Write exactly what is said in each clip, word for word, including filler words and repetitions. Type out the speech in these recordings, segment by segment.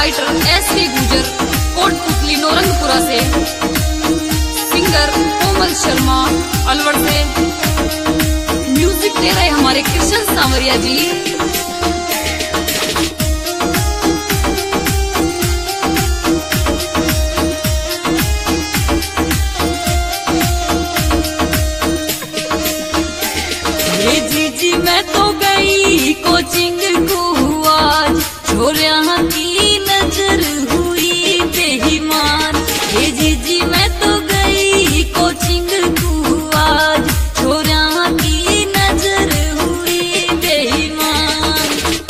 Writer S के गुजर कोटपुतली नौरंगपुरा से, सिंगर कोमल शर्मा अलवर से, म्यूजिक दे रहे हमारे कृष्ण सांवरिया जी। ये जीजी मैं तो गई कोचिंग को आज, छोरिया की नजर हुई बेईमान। ये जीजी मैं तो गई कोचिंग को आज, छोरिया की नजर हुई बेईमान।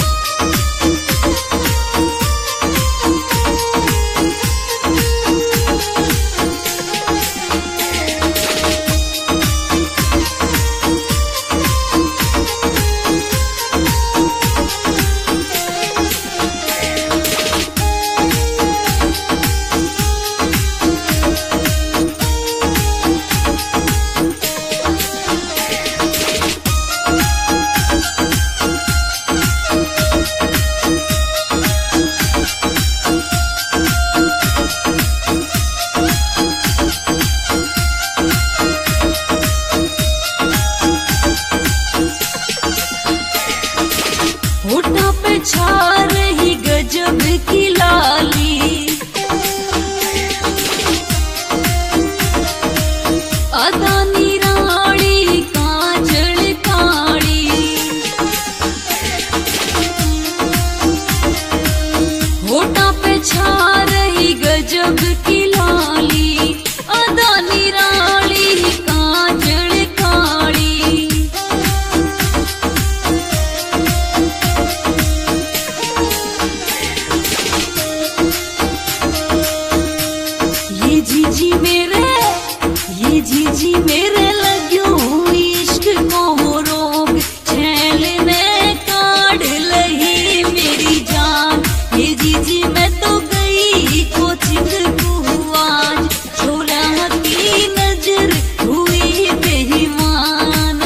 होठा पे छा रही गजब की लाली, अदा निराली काजल काली। होठा पे छा रही गजब की लाली, अदा निराली काजल काली। ये जीजी मेरे ये जीजी मेरे लग्यो इश्क को रोग, छैल ने काढ़ लही मेरी जान। ये जीजी मैं तो गई कोचिंग को आज, छोरा की नजर हुई बेईमान।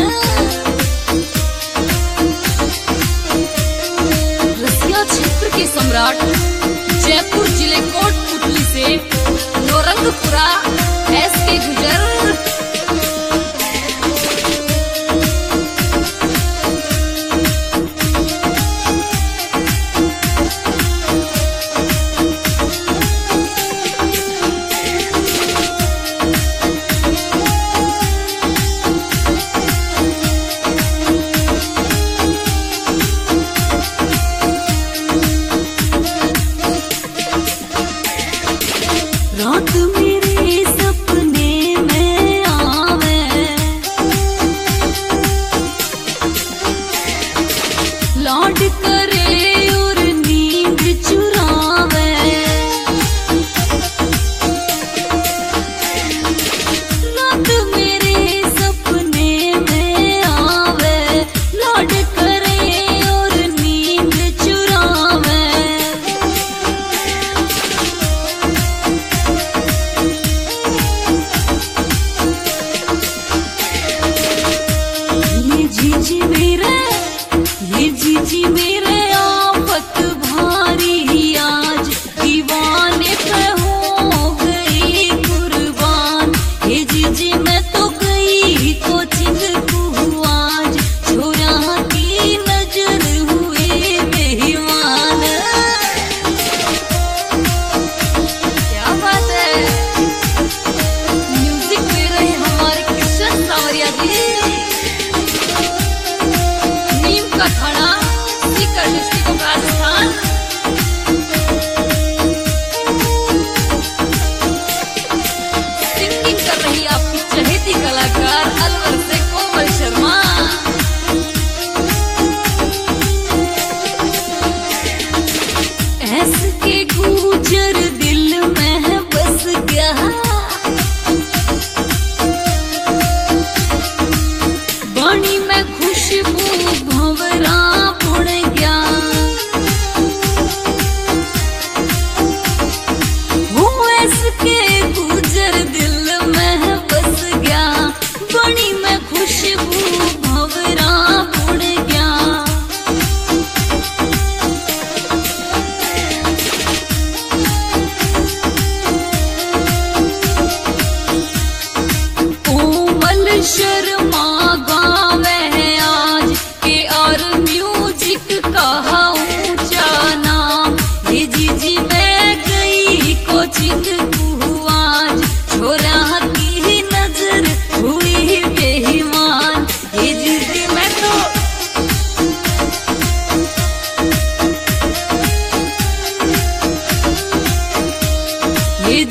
रसिया क्षेत्र के सम्राट जयपुर जिले कोटपुतली से नौरंगपुरा एस के गुजर। रात मेरे सपने में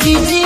डीजे